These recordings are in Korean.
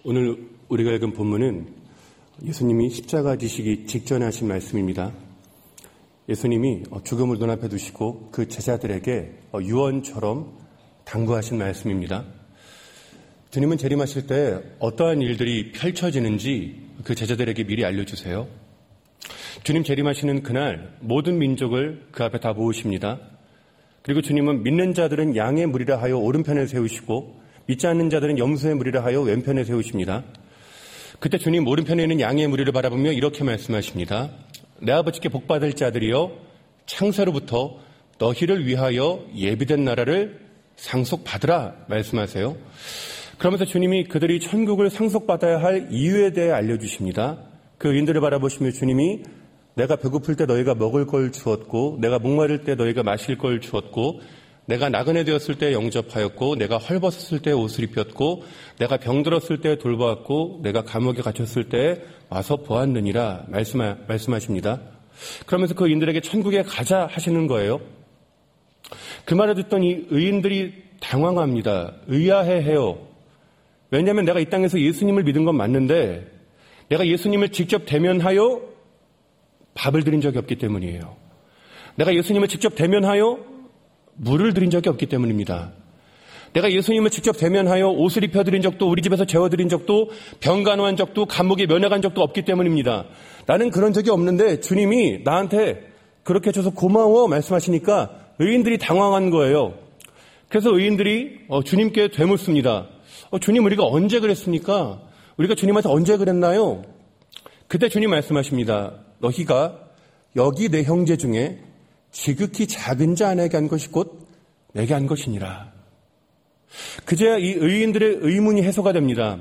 오늘 우리가 읽은 본문은 예수님이 십자가 지시기 직전에 하신 말씀입니다. 예수님이 죽음을 눈앞에 두시고 그 제자들에게 유언처럼 당부하신 말씀입니다. 주님은 재림하실 때 어떠한 일들이 펼쳐지는지 그 제자들에게 미리 알려주세요. 주님 재림하시는 그날 모든 민족을 그 앞에 다 모으십니다. 그리고 주님은 믿는 자들은 양의 무리라 하여 오른편에 세우시고 믿지 않는 자들은 염소의 무리라 하여 왼편에 세우십니다. 그때 주님 오른편에 있는 양의 무리를 바라보며 이렇게 말씀하십니다. 내 아버지께 복받을 자들이여 창세로부터 너희를 위하여 예비된 나라를 상속받으라 말씀하세요. 그러면서 주님이 그들이 천국을 상속받아야 할 이유에 대해 알려주십니다. 그 의인들을 바라보시며 주님이 내가 배고플 때 너희가 먹을 걸 주었고 내가 목마를 때 너희가 마실 걸 주었고 내가 나그네 되었을 때 영접하였고 내가 헐벗었을 때 옷을 입혔고 내가 병들었을 때 돌보았고 내가 감옥에 갇혔을 때 와서 보았느니라 말씀하십니다. 그러면서 그 의인들에게 천국에 가자 하시는 거예요. 그 말을 듣던 이 의인들이 당황합니다. 의아해해요. 왜냐하면 내가 이 땅에서 예수님을 믿은 건 맞는데 내가 예수님을 직접 대면하여 밥을 드린 적이 없기 때문이에요. 내가 예수님을 직접 대면하여 물을 드린 적이 없기 때문입니다. 내가 예수님을 직접 대면하여 옷을 입혀드린 적도 우리 집에서 재워드린 적도 병간호한 적도 감옥에 면회간 적도 없기 때문입니다. 나는 그런 적이 없는데 주님이 나한테 그렇게 해줘서 고마워 말씀하시니까 의인들이 당황한 거예요. 그래서 의인들이 주님께 되묻습니다. 주님 우리가 언제 그랬습니까? 우리가 주님한테 언제 그랬나요? 그때 주님 말씀하십니다. 너희가 여기 내 형제 중에 지극히 작은 자 하나에게 한 것이 곧 내게 한 것이니라. 그제야 이 의인들의 의문이 해소가 됩니다.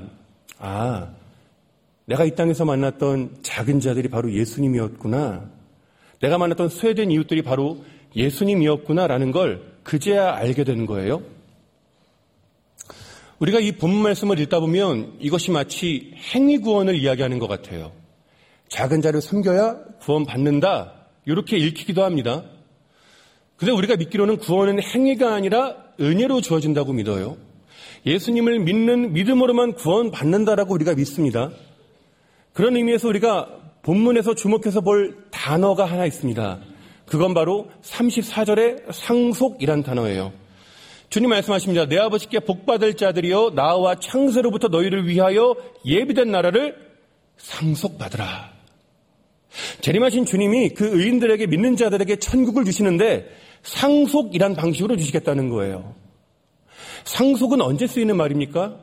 내가 이 땅에서 만났던 작은 자들이 바로 예수님이었구나. 내가 만났던 소외된 이웃들이 바로 예수님이었구나라는 걸 그제야 알게 되는 거예요. 우리가 이 본문 말씀을 읽다 보면 이것이 마치 행위 구원을 이야기하는 것 같아요. 작은 자를 섬겨야 구원받는다. 이렇게 읽히기도 합니다. 그런데 우리가 믿기로는 구원은 행위가 아니라 은혜로 주어진다고 믿어요. 예수님을 믿는 믿음으로만 구원받는다라고 우리가 믿습니다. 그런 의미에서 우리가 본문에서 주목해서 볼 단어가 하나 있습니다. 그건 바로 34절의 상속이란 단어예요. 주님 말씀하십니다. 내 아버지께 복받을 자들이여 나와 창세로부터 너희를 위하여 예비된 나라를 상속받으라. 재림하신 주님이 그 의인들에게 믿는 자들에게 천국을 주시는데 상속이란 방식으로 주시겠다는 거예요. 상속은 언제 쓰이는 말입니까?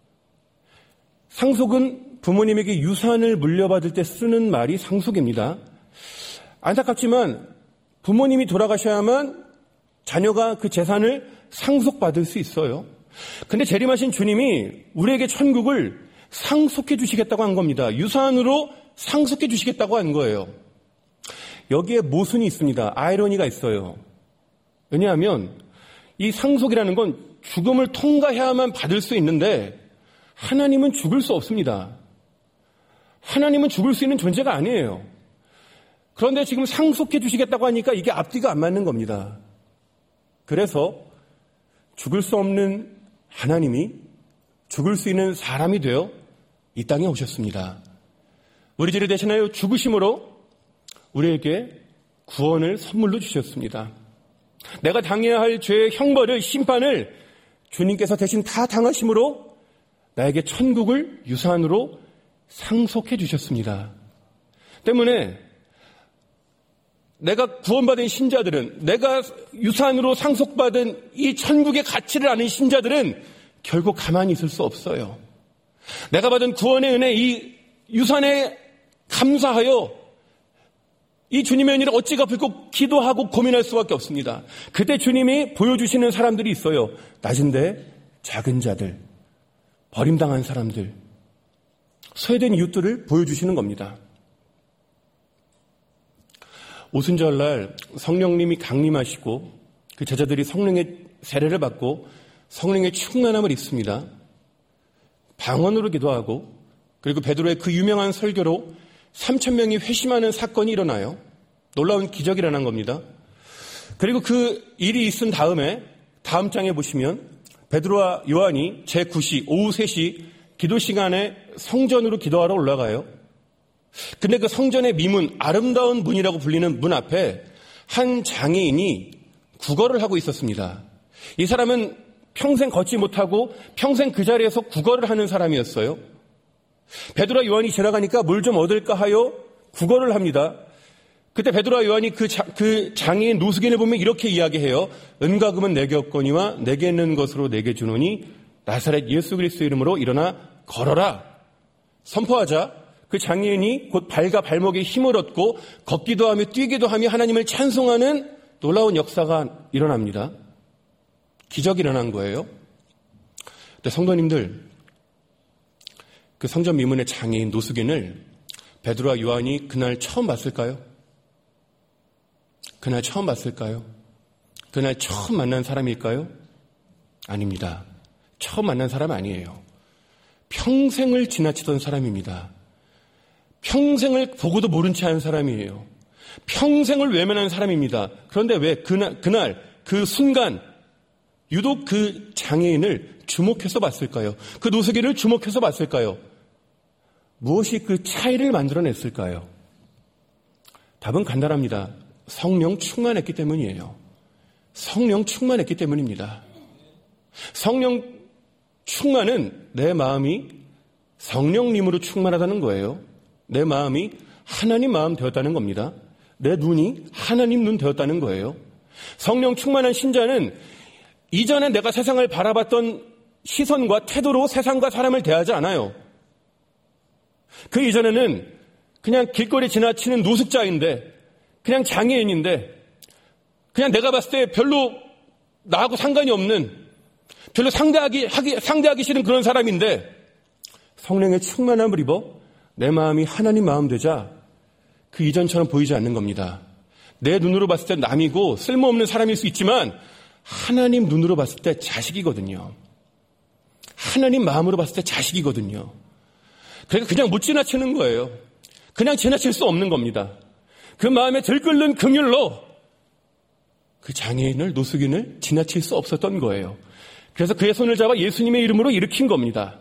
상속은 부모님에게 유산을 물려받을 때 쓰는 말이 상속입니다. 안타깝지만 부모님이 돌아가셔야만 자녀가 그 재산을 상속받을 수 있어요. 근데 재림하신 주님이 우리에게 천국을 상속해 주시겠다고 한 겁니다. 유산으로 상속해 주시겠다고 한 거예요. 여기에 모순이 있습니다. 아이러니가 있어요. 왜냐하면 이 상속이라는 건 죽음을 통과해야만 받을 수 있는데 하나님은 죽을 수 없습니다. 하나님은 죽을 수 있는 존재가 아니에요. 그런데 지금 상속해 주시겠다고 하니까 이게 앞뒤가 안 맞는 겁니다. 그래서 죽을 수 없는 하나님이 죽을 수 있는 사람이 되어 이 땅에 오셨습니다. 우리 죄를 대신하여 죽으심으로 우리에게 구원을 선물로 주셨습니다. 내가 당해야 할 죄의 형벌을, 심판을 주님께서 대신 다 당하심으로 나에게 천국을 유산으로 상속해 주셨습니다. 때문에 내가 구원받은 신자들은, 내가 유산으로 상속받은 이 천국의 가치를 아는 신자들은 결국 가만히 있을 수 없어요. 내가 받은 구원의 은혜, 이 유산에 감사하여 이 주님의 은혜를 어찌 갚을까 기도하고 고민할 수밖에 없습니다. 그때 주님이 보여주시는 사람들이 있어요. 낮은데 작은 자들, 버림당한 사람들, 소외된 이웃들을 보여주시는 겁니다. 오순절날 성령님이 강림하시고 그 제자들이 성령의 세례를 받고 성령의 충만함을 입습니다. 방언으로 기도하고 그리고 베드로의 그 유명한 설교로 3,000명이 회심하는 사건이 일어나요. 놀라운 기적이 일어난 겁니다. 그리고 그 일이 있은 다음에 다음 장에 보시면 베드로와 요한이 제9시 오후 3시 기도 시간에 성전으로 기도하러 올라가요. 근데 그 성전의 미문, 아름다운 문이라고 불리는 문 앞에 한 장애인이 구걸을 하고 있었습니다. 이 사람은 평생 걷지 못하고 평생 그 자리에서 구걸을 하는 사람이었어요. 베드로와 요한이 지나가니까 물 좀 얻을까 하여 구걸을 합니다. 그때 베드로와 요한이 그 장애인 노숙인을 보면 이렇게 이야기해요. 은과 금은 내게 없거니와 내게 있는 것으로 내게 주노니 나사렛 예수 그리스도 이름으로 일어나 걸어라. 선포하자 그 장애인이 곧 발과 발목에 힘을 얻고 걷기도 하며 뛰기도 하며 하나님을 찬송하는 놀라운 역사가 일어납니다. 기적이 일어난 거예요. 근데 성도님들, 그 성전 미문의 장애인 노숙인을 베드로와 요한이 그날 처음 봤을까요? 그날 처음 봤을까요? 그날 처음 만난 사람일까요? 아닙니다. 처음 만난 사람 아니에요. 평생을 지나치던 사람입니다. 평생을 보고도 모른 채 한 사람이에요. 평생을 외면한 사람입니다. 그런데 왜 그날 그 순간 유독 그 장애인을 주목해서 봤을까요? 그 노숙인을 주목해서 봤을까요? 무엇이 그 차이를 만들어냈을까요? 답은 간단합니다. 성령 충만했기 때문이에요. 성령 충만했기 때문입니다. 성령 충만은 내 마음이 성령님으로 충만하다는 거예요. 내 마음이 하나님 마음 되었다는 겁니다. 내 눈이 하나님 눈 되었다는 거예요. 성령 충만한 신자는 이전에 내가 세상을 바라봤던 시선과 태도로 세상과 사람을 대하지 않아요. 그 이전에는 그냥 길거리 지나치는 노숙자인데, 그냥 장애인인데, 그냥 내가 봤을 때 별로 나하고 상관이 없는, 별로 상대하기 싫은 그런 사람인데, 성령의 충만함을 입어 내 마음이 하나님 마음 되자 그 이전처럼 보이지 않는 겁니다. 내 눈으로 봤을 때 남이고 쓸모없는 사람일 수 있지만 하나님 눈으로 봤을 때 자식이거든요. 하나님 마음으로 봤을 때 자식이거든요. 그러니까 그냥 못 지나치는 거예요. 그냥 지나칠 수 없는 겁니다. 그 마음에 들끓는 긍휼로 그 장애인을, 노숙인을 지나칠 수 없었던 거예요. 그래서 그의 손을 잡아 예수님의 이름으로 일으킨 겁니다.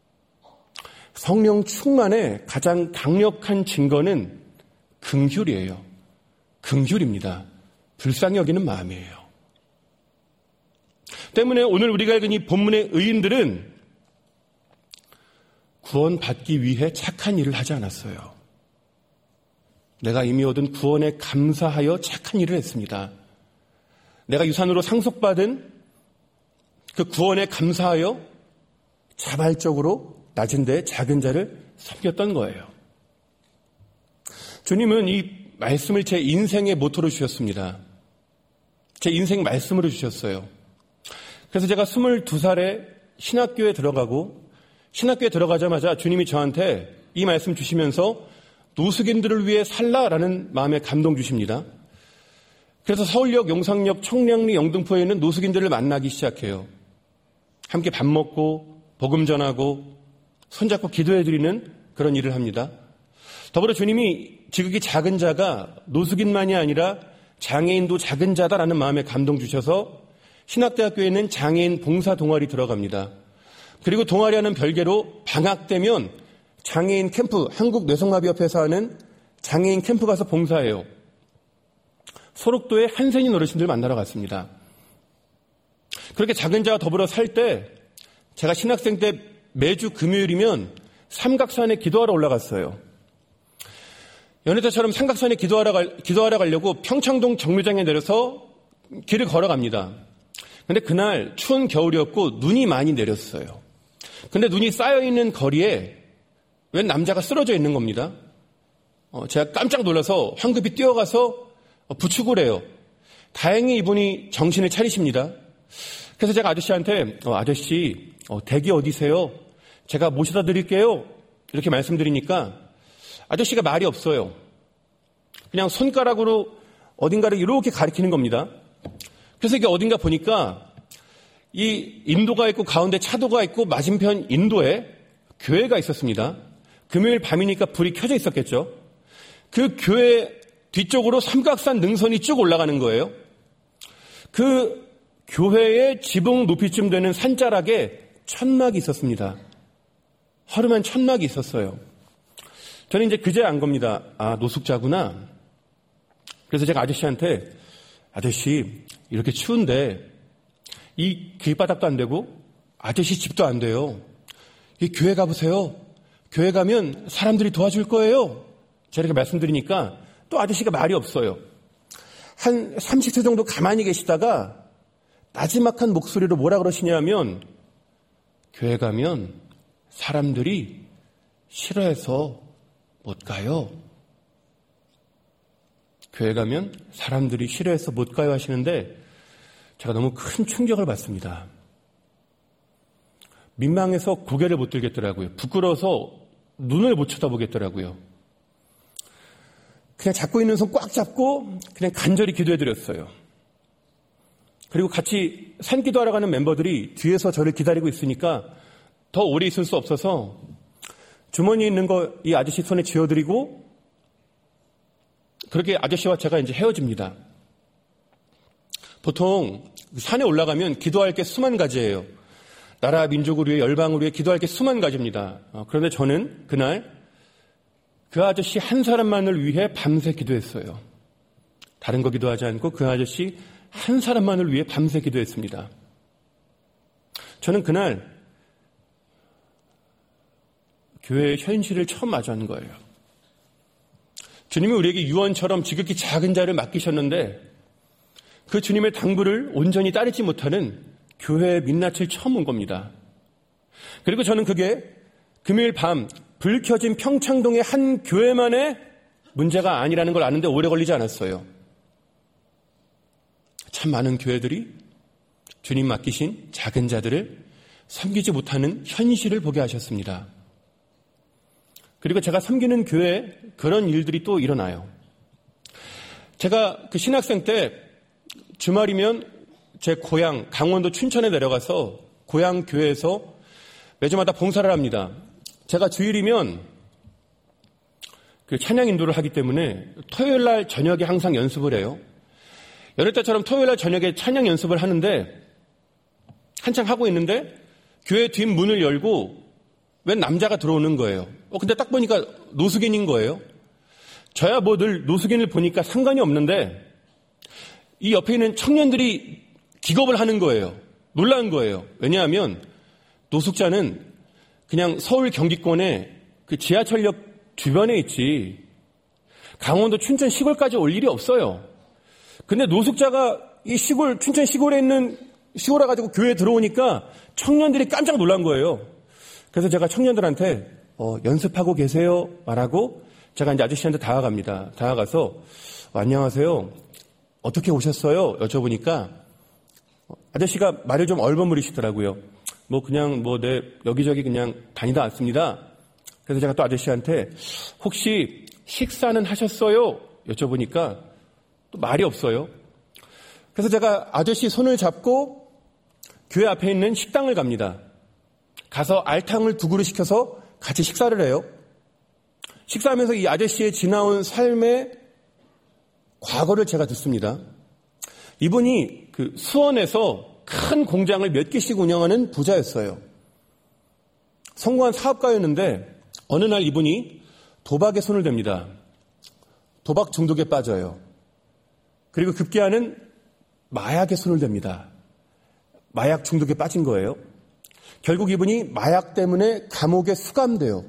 성령 충만의 가장 강력한 증거는 긍휼이에요. 긍휼입니다. 불쌍히 여기는 마음이에요. 때문에 오늘 우리가 읽은 이 본문의 의인들은 구원받기 위해 착한 일을 하지 않았어요. 내가 이미 얻은 구원에 감사하여 착한 일을 했습니다. 내가 유산으로 상속받은 그 구원에 감사하여 자발적으로 낮은 데 작은 자를 섬겼던 거예요. 주님은 이 말씀을 제 인생의 모토로 주셨습니다. 제 인생 말씀으로 주셨어요. 그래서 제가 22살에 신학교에 들어가고 신학교에 들어가자마자 주님이 저한테 이 말씀 주시면서 노숙인들을 위해 살라라는 마음에 감동 주십니다. 그래서 서울역, 용산역, 청량리, 영등포에 있는 노숙인들을 만나기 시작해요. 함께 밥 먹고 복음 전하고 손잡고 기도해드리는 그런 일을 합니다. 더불어 주님이 지극히 작은 자가 노숙인만이 아니라 장애인도 작은 자다라는 마음에 감동 주셔서 신학대학교에 있는 장애인 봉사 동아리 들어갑니다. 그리고 동아리와는 별개로 방학 되면 장애인 캠프, 한국뇌성마비협회에서 하는 장애인 캠프 가서 봉사해요. 소록도의 한센인 어르신들 만나러 갔습니다. 그렇게 작은 자와 더불어 살 때 제가 신학생 때 매주 금요일이면 삼각산에 기도하러 올라갔어요. 연애 때처럼 삼각산에 기도하러 가려고 평창동 정류장에 내려서 길을 걸어갑니다. 근데 그날 추운 겨울이었고 눈이 많이 내렸어요. 근데 눈이 쌓여있는 거리에 웬 남자가 쓰러져 있는 겁니다. 제가 깜짝 놀라서 황급히 뛰어가서 부축을 해요. 다행히 이분이 정신을 차리십니다. 그래서 제가 아저씨한테 아저씨 댁이 어디세요? 제가 모셔다 드릴게요. 이렇게 말씀드리니까 아저씨가 말이 없어요. 그냥 손가락으로 어딘가를 이렇게 가리키는 겁니다. 그래서 이게 어딘가 보니까 이 인도가 있고 가운데 차도가 있고 맞은편 인도에 교회가 있었습니다. 금요일 밤이니까 불이 켜져 있었겠죠. 그 교회 뒤쪽으로 삼각산 능선이 쭉 올라가는 거예요. 그 교회의 지붕 높이쯤 되는 산자락에 천막이 있었습니다. 허름한 천막이 있었어요. 저는 이제 그제 안 겁니다. 아, 노숙자구나. 그래서 제가 아저씨한테, 아저씨, 이렇게 추운데 이 길바닥도 안 되고 아저씨 집도 안 돼요. 이 교회 가보세요. 교회 가면 사람들이 도와줄 거예요. 제가 이렇게 말씀드리니까 또 아저씨가 말이 없어요. 한 30초 정도 가만히 계시다가 나지막한 목소리로 뭐라 그러시냐면, 교회 가면 사람들이 싫어해서 못 가요. 교회 가면 사람들이 싫어해서 못 가요 하시는데 제가 너무 큰 충격을 받습니다. 민망해서 고개를 못 들겠더라고요. 부끄러워서 눈을 못 쳐다보겠더라고요. 그냥 잡고 있는 손 꽉 잡고 그냥 간절히 기도해드렸어요. 그리고 같이 산기도하러 가는 멤버들이 뒤에서 저를 기다리고 있으니까 더 오래 있을 수 없어서 주머니에 있는 거 이 아저씨 손에 쥐어드리고 그렇게 아저씨와 제가 이제 헤어집니다. 보통 산에 올라가면 기도할 게 수만 가지예요. 나라 민족을 위해 열방을 위해 기도할 게 수만 가지입니다. 그런데 저는 그날 그 아저씨 한 사람만을 위해 밤새 기도했어요. 다른 거 기도하지 않고 그 아저씨 한 사람만을 위해 밤새 기도했습니다. 저는 그날 교회의 현실을 처음 마주한 거예요. 주님이 우리에게 유언처럼 지극히 작은 자를 맡기셨는데 그 주님의 당부를 온전히 따르지 못하는 교회의 민낯을 처음 본 겁니다. 그리고 저는 그게 금요일 밤 불 켜진 평창동의 한 교회만의 문제가 아니라는 걸 아는데 오래 걸리지 않았어요. 참 많은 교회들이 주님 맡기신 작은 자들을 섬기지 못하는 현실을 보게 하셨습니다. 그리고 제가 섬기는 교회에 그런 일들이 또 일어나요. 제가 그 신학생 때 주말이면 제 고향 강원도 춘천에 내려가서 고향 교회에서 매주마다 봉사를 합니다. 제가 주일이면 그 찬양 인도를 하기 때문에 토요일 날 저녁에 항상 연습을 해요. 여느 때처럼 토요일 날 저녁에 찬양 연습을 하는데 한창 하고 있는데 교회 뒷문을 열고 웬 남자가 들어오는 거예요. 근데 딱 보니까 노숙인인 거예요. 저야 뭐 늘 노숙인을 보니까 상관이 없는데 이 옆에 있는 청년들이 기겁을 하는 거예요. 놀란 거예요. 왜냐하면 노숙자는 그냥 서울 경기권의 그 지하철역 주변에 있지 강원도 춘천 시골까지 올 일이 없어요. 근데 노숙자가 이 시골 춘천 시골에 있는 시골 와가지고 교회에 들어오니까 청년들이 깜짝 놀란 거예요. 그래서 제가 청년들한테 연습하고 계세요 말하고 제가 이제 아저씨한테 다가갑니다. 다가가서 안녕하세요. 어떻게 오셨어요? 여쭤보니까 아저씨가 말을 좀 얼버무리시더라고요. 그냥 여기저기 그냥 다니다 왔습니다. 그래서 제가 또 아저씨한테 혹시 식사는 하셨어요? 여쭤보니까 또 말이 없어요. 그래서 제가 아저씨 손을 잡고 교회 앞에 있는 식당을 갑니다. 가서 알탕을 2그릇 시켜서 같이 식사를 해요. 식사하면서 이 아저씨의 지나온 삶의 과거를 제가 듣습니다. 이분이 그 수원에서 큰 공장을 몇 개씩 운영하는 부자였어요. 성공한 사업가였는데 어느 날 이분이 도박에 손을 댑니다. 도박 중독에 빠져요. 그리고 급기야는 마약에 손을 댑니다. 마약 중독에 빠진 거예요. 결국 이분이 마약 때문에 감옥에 수감돼요.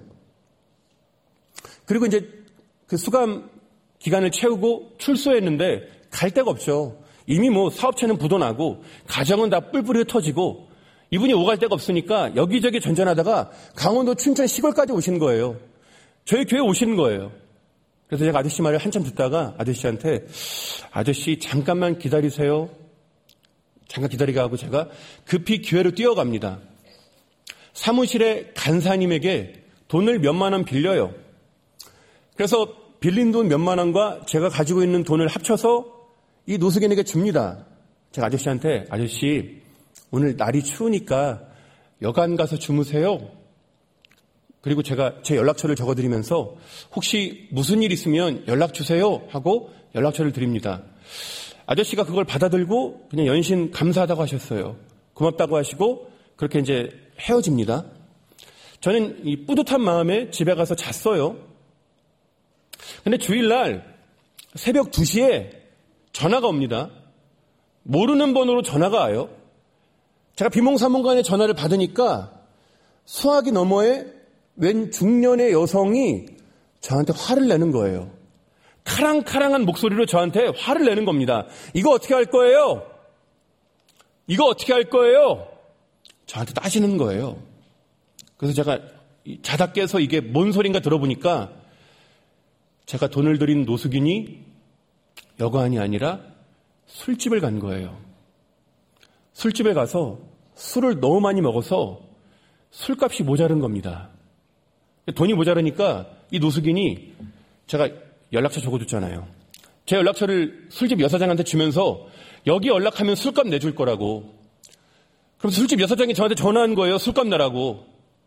그리고 이제 그 수감 기간을 채우고 출소했는데 갈 데가 없죠. 이미 사업체는 부도나고 가정은 다 뿔뿔이 흩어지고 이분이 오갈 데가 없으니까 여기저기 전전하다가 강원도 춘천 시골까지 오신 거예요. 저희 교회 오시는 거예요. 그래서 제가 아저씨 말을 한참 듣다가 아저씨한테 아저씨 잠깐만 기다리세요. 잠깐 기다리게 하고 제가 급히 교회로 뛰어갑니다. 사무실에 간사님에게 돈을 몇만 원 빌려요. 그래서 빌린 돈 몇만 원과 제가 가지고 있는 돈을 합쳐서 이 노숙인에게 줍니다. 제가 아저씨한테 아저씨 오늘 날이 추우니까 여관 가서 주무세요. 그리고 제가 제 연락처를 적어드리면서 혹시 무슨 일 있으면 연락 주세요 하고 연락처를 드립니다. 아저씨가 그걸 받아들고 그냥 연신 감사하다고 하셨어요. 고맙다고 하시고 그렇게 이제 헤어집니다. 저는 이 뿌듯한 마음에 집에 가서 잤어요. 근데 주일날 새벽 2시에 전화가 옵니다. 모르는 번호로 전화가 와요. 제가 비몽사몽간에 전화를 받으니까 수화기 너머에 웬 중년의 여성이 저한테 화를 내는 거예요. 카랑카랑한 목소리로 저한테 화를 내는 겁니다. 이거 어떻게 할 거예요? 이거 어떻게 할 거예요? 저한테 따지는 거예요. 그래서 제가 자다 깨서 이게 뭔 소린가 들어보니까 제가 돈을 들인 노숙인이 여관이 아니라 술집을 간 거예요. 술집에 가서 술을 너무 많이 먹어서 술값이 모자른 겁니다. 돈이 모자라니까 이 노숙인이 제가 연락처 적어줬잖아요. 제 연락처를 술집 여사장한테 주면서 여기 연락하면 술값 내줄 거라고. 그럼 술집 여사장이 저한테 전화한 거예요. 술값 내라고.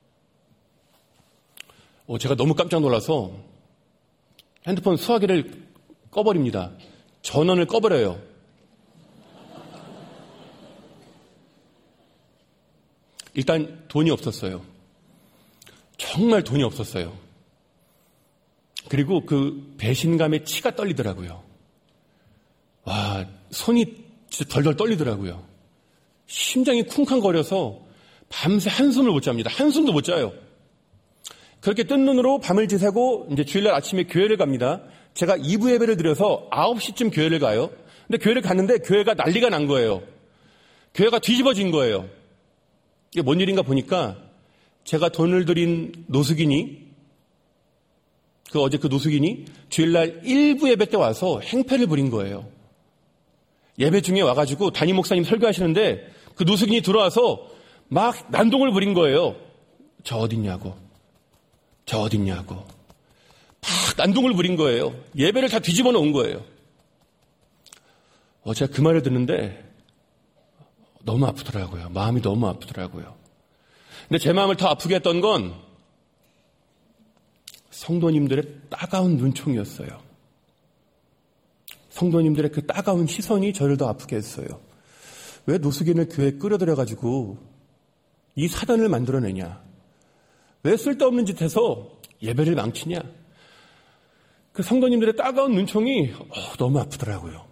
제가 너무 깜짝 놀라서 핸드폰 수화기를 꺼버립니다. 전원을 꺼버려요. 일단 돈이 없었어요. 정말 돈이 없었어요. 그리고 그 배신감에 치가 떨리더라고요. 와, 손이 진짜 덜덜 떨리더라고요. 심장이 쿵쾅거려서 밤새 한숨을 못 잡니다. 한숨도 못 자요. 그렇게 뜬 눈으로 밤을 지새고 이제 주일날 아침에 교회를 갑니다. 제가 2부 예배를 드려서 9시쯤 교회를 가요. 근데 교회를 갔는데 교회가 난리가 난 거예요. 교회가 뒤집어진 거예요. 이게 뭔 일인가 보니까 제가 돈을 들인 노숙인이 어제 그 노숙인이 주일날 1부 예배 때 와서 행패를 부린 거예요. 예배 중에 와가지고 담임 목사님 설교하시는데 그 노숙인이 들어와서 막 난동을 부린 거예요. 저 어딨냐고. 저 어딨냐고. 막 난동을 부린 거예요. 예배를 다 뒤집어 놓은 거예요. 제가 그 말을 듣는데 너무 아프더라고요. 마음이 너무 아프더라고요. 근데 제 마음을 더 아프게 했던 건 성도님들의 따가운 눈총이었어요. 성도님들의 그 따가운 시선이 저를 더 아프게 했어요. 왜 노숙인을 교회에 끌어들여가지고 이 사단을 만들어내냐? 왜 쓸데없는 짓 해서 예배를 망치냐? 그 성도님들의 따가운 눈총이 너무 아프더라고요.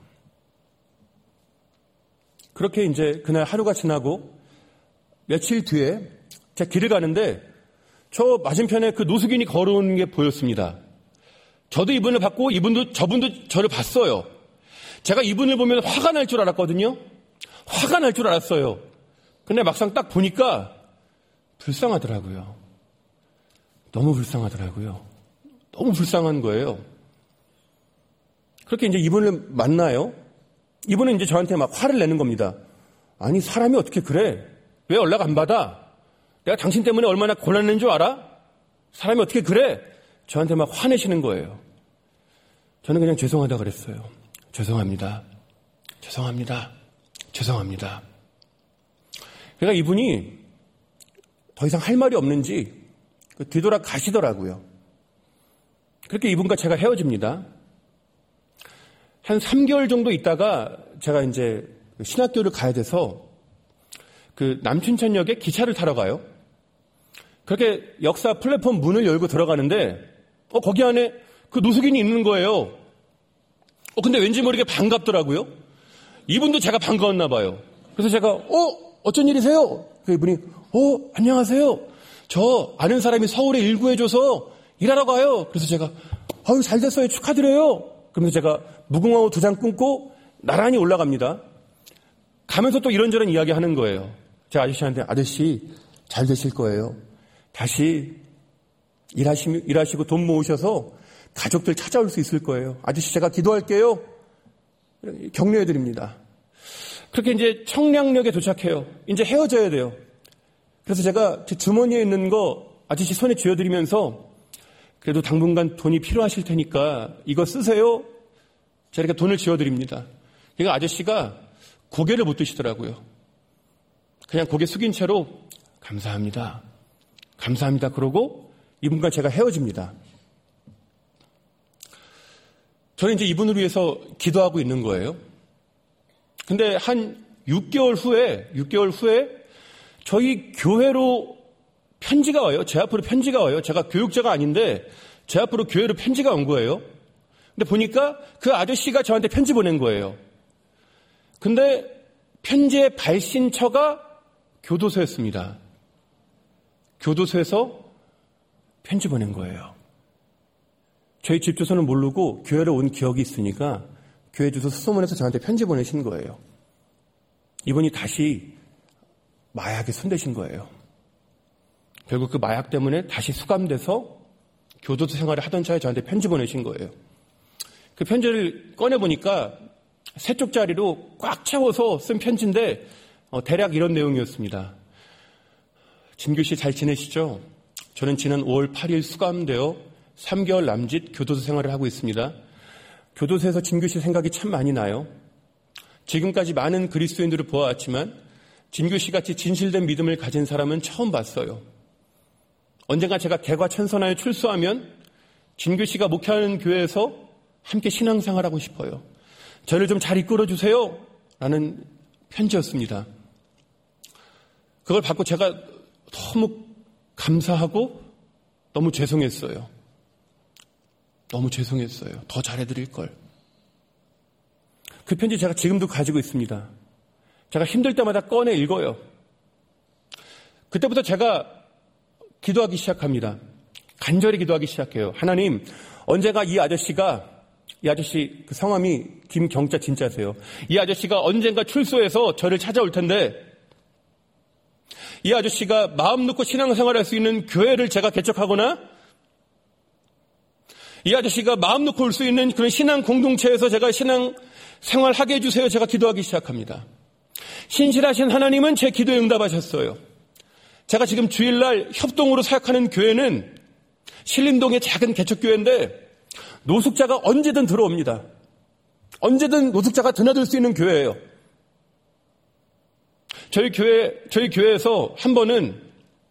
그렇게 이제 그날 하루가 지나고 며칠 뒤에 제가 길을 가는데 저 맞은편에 그 노숙인이 걸어오는 게 보였습니다. 저도 이분을 봤고 저분도 저를 봤어요. 제가 이분을 보면 화가 날 줄 알았거든요. 화가 날 줄 알았어요. 근데 막상 딱 보니까 불쌍하더라고요. 너무 불쌍하더라고요. 너무 불쌍한 거예요. 그렇게 이제 이분을 만나요. 이분은 이제 저한테 막 화를 내는 겁니다. 아니, 사람이 어떻게 그래? 왜 연락 안 받아? 내가 당신 때문에 얼마나 곤란한 줄 알아? 사람이 어떻게 그래? 저한테 막 화내시는 거예요. 저는 그냥 죄송하다 그랬어요. 죄송합니다. 죄송합니다. 죄송합니다. 그러니까 이분이 더 이상 할 말이 없는지 뒤돌아 가시더라고요. 그렇게 이분과 제가 헤어집니다. 한 3개월 정도 있다가 제가 이제 신학교를 가야 돼서 그 남춘천역에 기차를 타러 가요. 그렇게 역사 플랫폼 문을 열고 들어가는데 거기 안에 그 노숙인이 있는 거예요. 근데 왠지 모르게 반갑더라고요. 이분도 제가 반가웠나 봐요. 그래서 제가 어쩐 일이세요? 그 이분이 안녕하세요. 저 아는 사람이 서울에 일구해줘서 일하러 가요. 그래서 제가 잘 됐어요. 축하드려요. 그러면서 제가 무궁화호 2장 끊고 나란히 올라갑니다. 가면서 또 이런저런 이야기 하는 거예요. 제가 아저씨한테 아저씨 잘 되실 거예요. 다시 일하시고 돈 모으셔서 가족들 찾아올 수 있을 거예요. 아저씨 제가 기도할게요. 격려해드립니다. 그렇게 이제 청량역에 도착해요. 이제 헤어져야 돼요. 그래서 제가 제 주머니에 있는 거 아저씨 손에 쥐어드리면서 그래도 당분간 돈이 필요하실 테니까 이거 쓰세요. 제가 이렇게 돈을 쥐어드립니다. 그러니까 아저씨가 고개를 못 드시더라고요. 그냥 고개 숙인 채로 감사합니다. 감사합니다. 그러고 이분과 제가 헤어집니다. 저는 이제 이분을 위해서 기도하고 있는 거예요. 근데 한 6개월 후에 저희 교회로 편지가 와요. 제 앞으로 편지가 와요. 제가 교육자가 아닌데 제 앞으로 교회로 편지가 온 거예요. 근데 보니까 그 아저씨가 저한테 편지 보낸 거예요. 근데 편지의 발신처가 교도소였습니다. 교도소에서 편지 보낸 거예요. 저희 집 주소는 모르고 교회로 온 기억이 있으니까 교회 주소 수소문해서 저한테 편지 보내신 거예요. 이분이 다시 마약에 손대신 거예요. 결국 그 마약 때문에 다시 수감돼서 교도소 생활을 하던 차에 저한테 편지 보내신 거예요. 그 편지를 꺼내보니까 세 쪽짜리로 꽉 채워서 쓴 편지인데 대략 이런 내용이었습니다. 진규 씨 잘 지내시죠? 저는 지난 5월 8일 수감되어 3개월 남짓 교도소 생활을 하고 있습니다. 교도소에서 진규 씨 생각이 참 많이 나요. 지금까지 많은 그리스도인들을 보아왔지만 진규 씨 같이 진실된 믿음을 가진 사람은 처음 봤어요. 언젠가 제가 개과천선하여 출소하면 진규 씨가 목회하는 교회에서 함께 신앙생활하고 싶어요. 저를 좀 잘 이끌어주세요. 라는 편지였습니다. 그걸 받고 제가 너무 감사하고 너무 죄송했어요. 너무 죄송했어요. 더 잘해드릴 걸. 그 편지 제가 지금도 가지고 있습니다. 제가 힘들 때마다 꺼내 읽어요. 그때부터 제가 기도하기 시작합니다. 간절히 기도하기 시작해요. 하나님, 언젠가 이 아저씨 그 성함이 김경자 진짜세요. 이 아저씨가 언젠가 출소해서 저를 찾아올 텐데 이 아저씨가 마음 놓고 신앙생활할 수 있는 교회를 제가 개척하거나 이 아저씨가 마음 놓고 올 수 있는 그런 신앙 공동체에서 제가 신앙생활하게 해주세요. 제가 기도하기 시작합니다. 신실하신 하나님은 제 기도에 응답하셨어요. 제가 지금 주일날 협동으로 사역하는 교회는 신림동의 작은 개척교회인데 노숙자가 언제든 들어옵니다. 언제든 노숙자가 드나들 수 있는 교회예요. 저희 교회에서 한 번은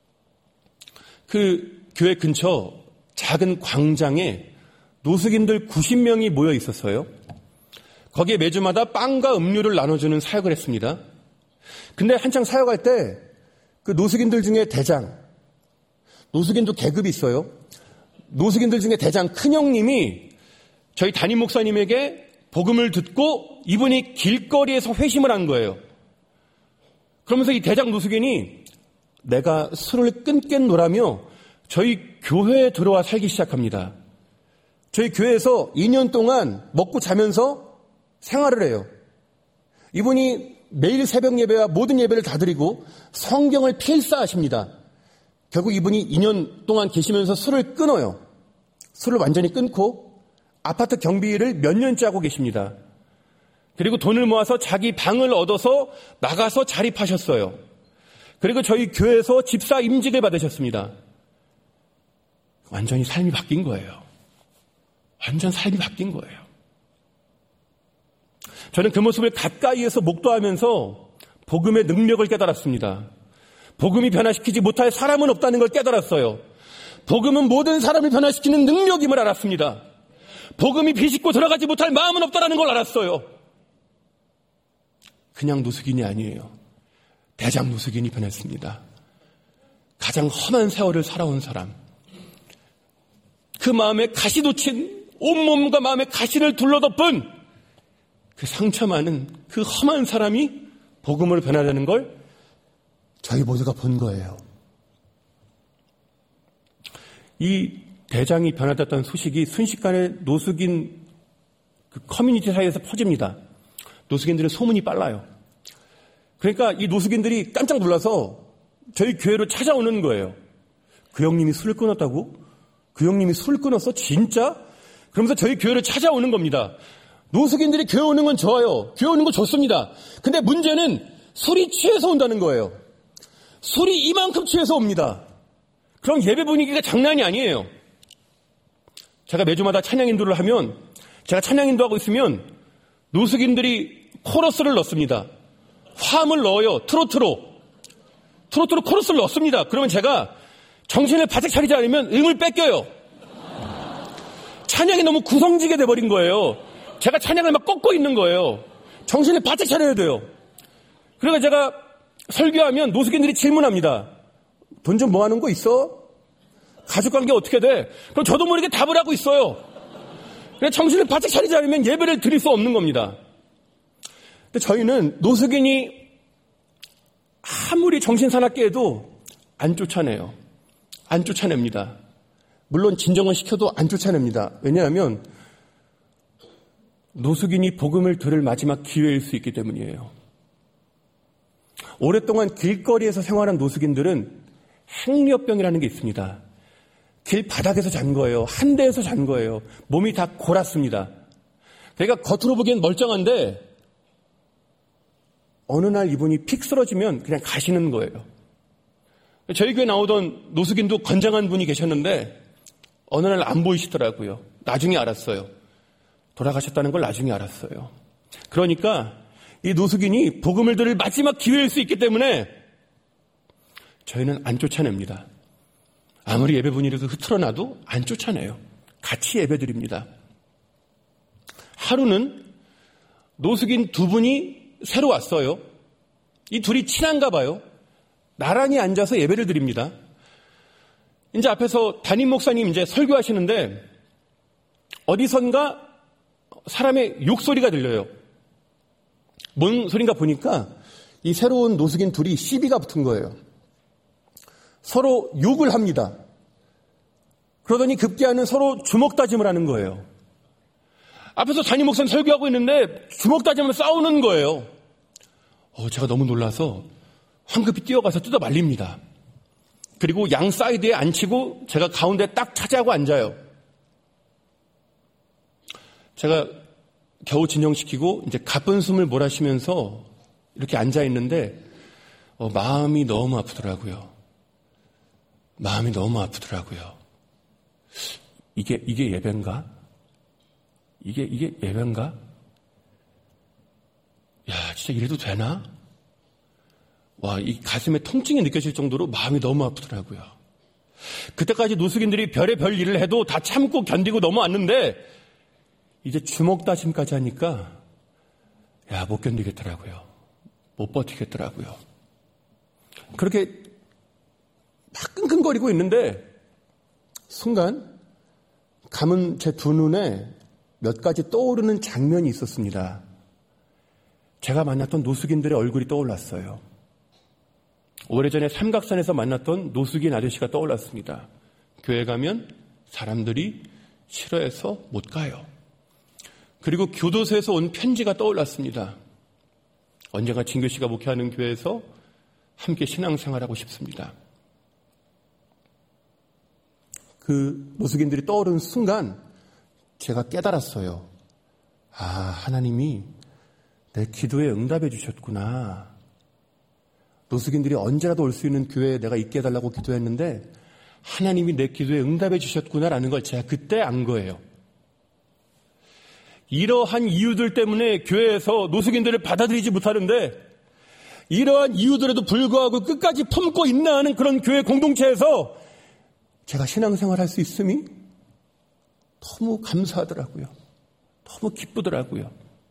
그 교회 근처 작은 광장에 노숙인들 90명이 모여 있었어요. 거기에 매주마다 빵과 음료를 나눠주는 사역을 했습니다. 근데 한창 사역할 때 그 노숙인들 중에 대장, 노숙인도 계급이 있어요. 노숙인들 중에 대장 큰형님이 저희 담임 목사님에게 복음을 듣고 이분이 길거리에서 회심을 한 거예요. 그러면서 이 대장 노숙인이 내가 술을 끊겠노라며 저희 교회에 들어와 살기 시작합니다. 저희 교회에서 2년 동안 먹고 자면서 생활을 해요. 이분이 매일 새벽 예배와 모든 예배를 다 드리고 성경을 필사하십니다. 결국 이분이 2년 동안 계시면서 술을 끊어요. 술을 완전히 끊고 아파트 경비를 몇 년째 하고 계십니다. 그리고 돈을 모아서 자기 방을 얻어서 나가서 자립하셨어요. 그리고 저희 교회에서 집사 임직을 받으셨습니다. 완전히 삶이 바뀐 거예요. 완전 삶이 바뀐 거예요. 저는 그 모습을 가까이에서 목도하면서 복음의 능력을 깨달았습니다. 복음이 변화시키지 못할 사람은 없다는 걸 깨달았어요. 복음은 모든 사람을 변화시키는 능력임을 알았습니다. 복음이 비집고 들어가지 못할 마음은 없다는 걸 알았어요. 그냥 노숙인이 아니에요. 대장 노숙인이 변했습니다. 가장 험한 세월을 살아온 사람. 그 마음에 가시 돋친 온몸과 마음에 가시를 둘러덮은 그 상처 많은 그 험한 사람이 복음으로 변화되는 걸 저희 모두가 본 거예요. 이 대장이 변화됐다는 소식이 순식간에 노숙인 그 커뮤니티 사이에서 퍼집니다. 노숙인들은 소문이 빨라요. 그러니까 이 노숙인들이 깜짝 놀라서 저희 교회로 찾아오는 거예요. 그 형님이 술을 끊었다고? 그 형님이 술을 끊었어? 진짜? 그러면서 저희 교회를 찾아오는 겁니다. 노숙인들이 교회 오는 건 좋아요. 교회 오는 건 좋습니다. 근데 문제는 술이 취해서 온다는 거예요. 술이 이만큼 취해서 옵니다. 그럼 예배 분위기가 장난이 아니에요. 제가 매주마다 찬양 인도를 하면 제가 찬양 인도하고 있으면 노숙인들이 코러스를 넣습니다. 화음을 넣어요. 트로트로 코러스를 넣습니다. 그러면 제가 정신을 바짝 차리지 않으면 음을 뺏겨요. 찬양이 너무 구성지게 돼버린 거예요. 제가 찬양을 막 꺾고 있는 거예요. 정신을 바짝 차려야 돼요. 그래서 제가 설교하면 노숙인들이 질문합니다. 돈 좀 모아놓은 거 있어? 가족관계 어떻게 돼? 그럼 저도 모르게 답을 하고 있어요. 그냥 정신을 바짝 차리지 않으면 예배를 드릴 수 없는 겁니다. 근데 저희는 노숙인이 아무리 정신사납게 해도 안 쫓아내요. 안 쫓아냅니다. 물론 진정을 시켜도 안 쫓아냅니다. 왜냐하면 노숙인이 복음을 들을 마지막 기회일 수 있기 때문이에요. 오랫동안 길거리에서 생활한 노숙인들은 행리업병이라는 게 있습니다. 길 바닥에서 잔 거예요. 한 대에서 잔 거예요. 몸이 다 골았습니다. 그러니까 겉으로 보기엔 멀쩡한데 어느 날 이분이 픽 쓰러지면 그냥 가시는 거예요. 저희 교회 나오던 노숙인도 건장한 분이 계셨는데 어느 날 안 보이시더라고요. 나중에 알았어요. 돌아가셨다는 걸 나중에 알았어요. 그러니까 이 노숙인이 복음을 들을 마지막 기회일 수 있기 때문에 저희는 안 쫓아냅니다. 아무리 예배 분위기에서 흐트러놔도 안 쫓아내요. 같이 예배 드립니다. 하루는 노숙인 두 분이 새로 왔어요. 이 둘이 친한가 봐요. 나란히 앉아서 예배를 드립니다. 이제 앞에서 담임 목사님 이제 설교하시는데 어디선가 사람의 욕소리가 들려요. 뭔 소린가 보니까 이 새로운 노숙인 둘이 시비가 붙은 거예요. 서로 욕을 합니다. 그러더니 급기야는 서로 주먹 다짐을 하는 거예요. 앞에서 담임 목사님 설교하고 있는데 주먹 다짐을 싸우는 거예요. 제가 너무 놀라서 황급히 뛰어가서 뜯어 말립니다. 그리고 양 사이드에 앉히고 제가 가운데 딱 차지하고 앉아요. 제가 겨우 진정시키고 이제 가쁜 숨을 몰아쉬면서 이렇게 앉아 있는데 마음이 너무 아프더라고요. 마음이 너무 아프더라고요. 이게 예배인가? 이게 예배인가? 야, 진짜 이래도 되나? 와, 이 가슴에 통증이 느껴질 정도로 마음이 너무 아프더라고요. 그때까지 노숙인들이 별의별 일을 해도 다 참고 견디고 넘어왔는데 이제 주먹 다짐까지 하니까 못 견디겠더라고요. 못 버티겠더라고요. 그렇게 막 끙끙거리고 있는데 순간 감은 제 두 눈에 몇 가지 떠오르는 장면이 있었습니다. 제가 만났던 노숙인들의 얼굴이 떠올랐어요. 오래전에 삼각산에서 만났던 노숙인 아저씨가 떠올랐습니다. 교회 가면 사람들이 싫어해서 못 가요. 그리고 교도소에서 온 편지가 떠올랐습니다. 언젠가 진교 씨가 목회하는 교회에서 함께 신앙생활하고 싶습니다. 그 노숙인들이 떠오른 순간 제가 깨달았어요. 하나님이 내 기도에 응답해 주셨구나. 노숙인들이 언제라도 올 수 있는 교회에 내가 있게 해달라고 기도했는데 하나님이 내 기도에 응답해 주셨구나라는 걸 제가 그때 안 거예요. 이러한 이유들 때문에 교회에서 노숙인들을 받아들이지 못하는데 이러한 이유들에도 불구하고 끝까지 품고 인내하는 그런 교회 공동체에서 제가 신앙생활할 수 있음이 너무 감사하더라고요. 너무 기쁘더라고요.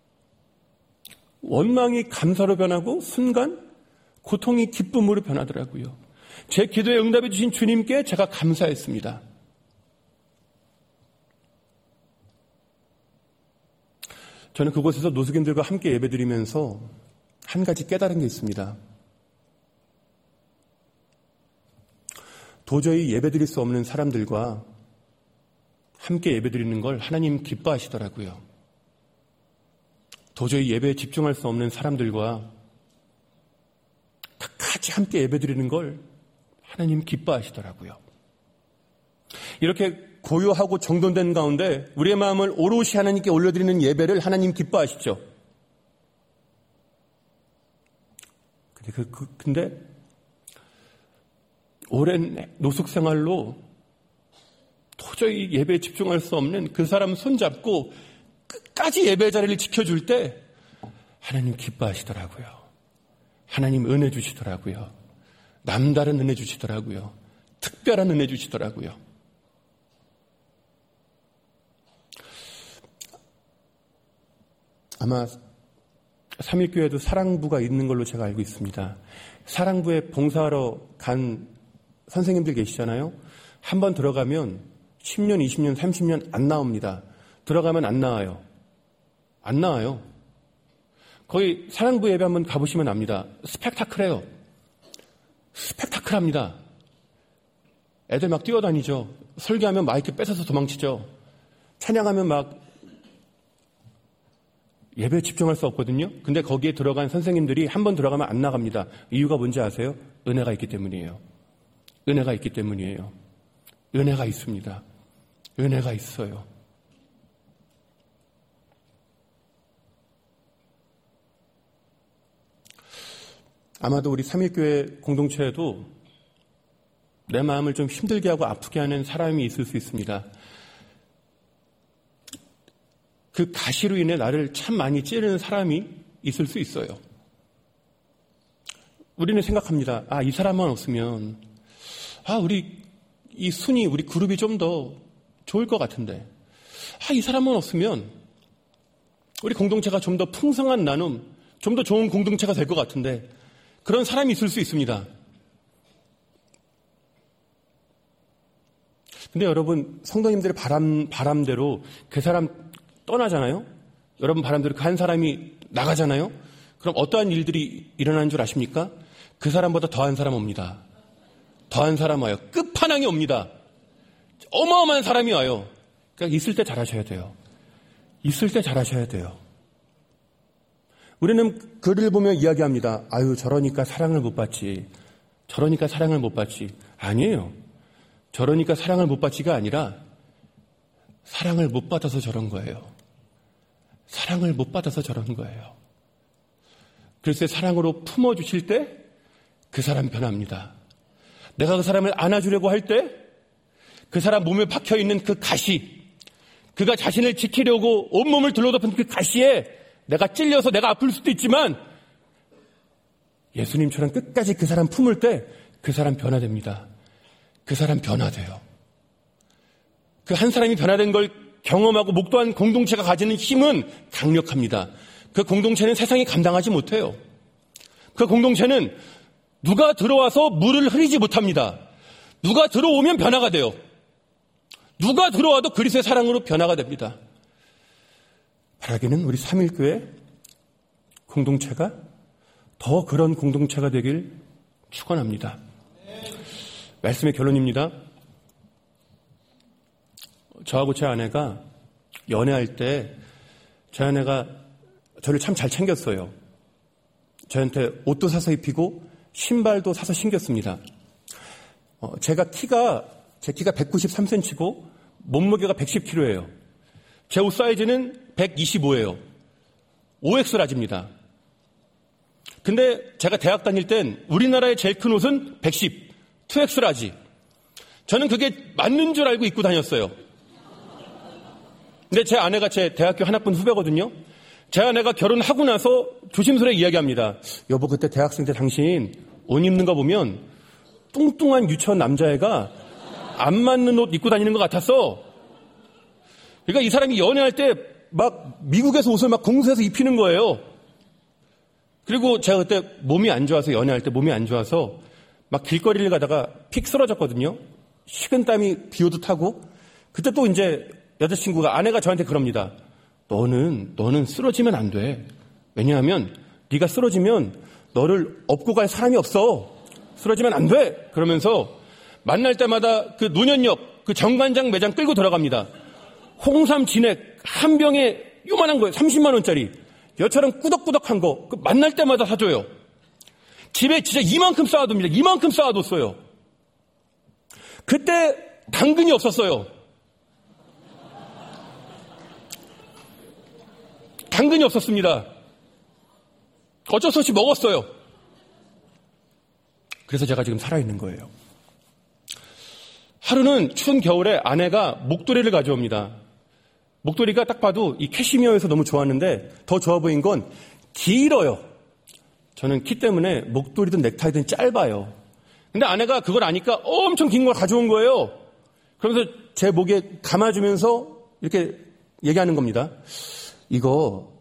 원망이 감사로 변하고 순간 고통이 기쁨으로 변하더라고요. 제 기도에 응답해 주신 주님께 제가 감사했습니다. 저는 그곳에서 노숙인들과 함께 예배드리면서 한 가지 깨달은 게 있습니다. 도저히 예배드릴 수 없는 사람들과 함께 예배드리는 걸 하나님 기뻐하시더라고요. 도저히 예배에 집중할 수 없는 사람들과 같이 함께 예배드리는 걸 하나님 기뻐하시더라고요. 이렇게 고요하고 정돈된 가운데 우리의 마음을 오롯이 하나님께 올려드리는 예배를 하나님 기뻐하시죠. 근데 오랜 노숙생활로 도저히 예배에 집중할 수 없는 그 사람 손잡고 끝까지 예배 자리를 지켜줄 때 하나님 기뻐하시더라고요. 하나님 은혜 주시더라고요. 남다른 은혜 주시더라고요. 특별한 은혜 주시더라고요. 아마 삼일교회도 사랑부가 있는 걸로 제가 알고 있습니다. 사랑부에 봉사하러 간 선생님들 계시잖아요. 한번 들어가면 10년, 20년, 30년 안 나옵니다. 들어가면 안 나와요. 안 나와요. 거의 사랑부 예배 한번 가보시면 압니다. 스펙타클해요. 스펙타클합니다. 애들 막 뛰어다니죠. 설교하면 마이크 뺏어서 도망치죠. 찬양하면 막 예배에 집중할 수 없거든요. 근데 거기에 들어간 선생님들이 한번 들어가면 안 나갑니다. 이유가 뭔지 아세요? 은혜가 있기 때문이에요. 은혜가 있기 때문이에요. 은혜가 있습니다. 은혜가 있어요. 아마도 우리 삼일교회 공동체에도 내 마음을 좀 힘들게 하고 아프게 하는 사람이 있을 수 있습니다. 그 가시로 인해 나를 참 많이 찌르는 사람이 있을 수 있어요. 우리는 생각합니다. 이 사람만 없으면 우리 이 순위, 우리 그룹이 좀 더 좋을 것 같은데 이 사람만 없으면 우리 공동체가 좀 더 풍성한 나눔, 좀 더 좋은 공동체가 될 것 같은데 그런 사람이 있을 수 있습니다. 근데 여러분, 성도님들의 바람대로 그 사람 떠나잖아요? 여러분 바람대로 그 한 사람이 나가잖아요? 그럼 어떠한 일들이 일어나는 줄 아십니까? 그 사람보다 더한 사람 옵니다. 더한 사람 와요. 끝판왕이 옵니다. 어마어마한 사람이 와요. 그러니까 있을 때 잘하셔야 돼요. 있을 때 잘하셔야 돼요. 우리는 그를 보며 이야기합니다. 저러니까 사랑을 못 받지. 저러니까 사랑을 못 받지. 아니에요. 저러니까 사랑을 못 받지가 아니라 사랑을 못 받아서 저런 거예요. 사랑을 못 받아서 저런 거예요. 글쎄 사랑으로 품어주실 때 그 사람 변합니다. 내가 그 사람을 안아주려고 할 때 그 사람 몸에 박혀있는 그 가시, 그가 자신을 지키려고 온몸을 둘러덮은 그 가시에 내가 찔려서 내가 아플 수도 있지만 예수님처럼 끝까지 그 사람 품을 때 그 사람 변화됩니다. 그 사람 변화돼요. 그 한 사람이 변화된 걸 경험하고 목도한 공동체가 가지는 힘은 강력합니다. 그 공동체는 세상이 감당하지 못해요. 그 공동체는 누가 들어와서 물을 흐리지 못합니다. 누가 들어오면 변화가 돼요. 누가 들어와도 그리스도의 사랑으로 변화가 됩니다. 바라기는 우리 삼일교회 공동체가 더 그런 공동체가 되길 축원합니다. 말씀의 결론입니다. 저하고 제 아내가 연애할 때 제 아내가 저를 참 잘 챙겼어요. 저한테 옷도 사서 입히고 신발도 사서 신겼습니다. 제 키가 193cm고 몸무게가 110kg예요. 제 옷 사이즈는 125예요. 5X 라지입니다. 근데 제가 대학 다닐 땐 우리나라의 제일 큰 옷은 110, 2X 라지. 저는 그게 맞는 줄 알고 입고 다녔어요. 근데 제 아내가 제 대학교 한 학번 후배거든요. 제 아내가 결혼하고 나서 조심스레 이야기합니다. 여보, 그때 대학생 때 당신 옷 입는 거 보면 뚱뚱한 유치원 남자애가 안 맞는 옷 입고 다니는 것 같았어. 그러니까 이 사람이 연애할 때 막 미국에서 옷을 막 공수해서 입히는 거예요. 그리고 제가 그때 몸이 안 좋아서, 연애할 때 몸이 안 좋아서 막 길거리를 가다가 픽 쓰러졌거든요. 식은땀이 비 오듯 하고. 그때 또 이제 여자친구가, 아내가 저한테 그럽니다. 너는 쓰러지면 안 돼. 왜냐하면 네가 쓰러지면 너를 업고 갈 사람이 없어. 쓰러지면 안 돼. 그러면서 만날 때마다 그 노년역 그 정관장 매장 끌고 들어갑니다. 홍삼 진액 한 병에 요만한 거예요. 30만 원짜리. 여처럼 꾸덕꾸덕한 거 그 만날 때마다 사줘요. 집에 진짜 이만큼 쌓아둡니다. 이만큼 쌓아뒀어요. 그때 당근이 없었어요. 당근이 없었습니다. 어쩔 수 없이 먹었어요. 그래서 제가 지금 살아있는 거예요. 하루는 추운 겨울에 아내가 목도리를 가져옵니다. 목도리가 딱 봐도 이 캐시미어에서 너무 좋았는데 더 좋아 보인 건 길어요. 저는 키 때문에 목도리든 넥타이든 짧아요. 근데 아내가 그걸 아니까 엄청 긴 걸 가져온 거예요. 그러면서 제 목에 감아주면서 이렇게 얘기하는 겁니다. 이거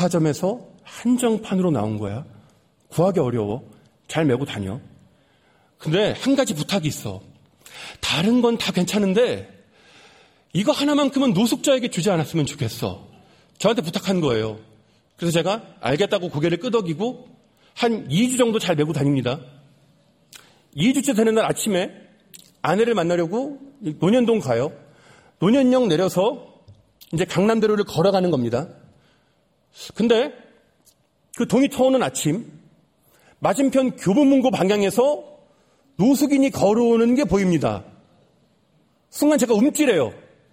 백화점에서 한정판으로 나온 거야. 구하기 어려워. 잘 메고 다녀. 근데 한 가지 부탁이 있어. 다른 건 다 괜찮은데 이거 하나만큼은 노숙자에게 주지 않았으면 좋겠어. 저한테 부탁한 거예요. 그래서 제가 알겠다고 고개를 끄덕이고 한 2주 정도 잘 메고 다닙니다. 2주째 되는 날 아침에 아내를 만나려고 논현동 가요. 논현역 내려서 이제 강남대로를 걸어가는 겁니다. 근데 그 동이 터오는 아침 맞은편 교보문고 방향에서 노숙인이 걸어오는 게 보입니다. 순간 제가 움찔해요.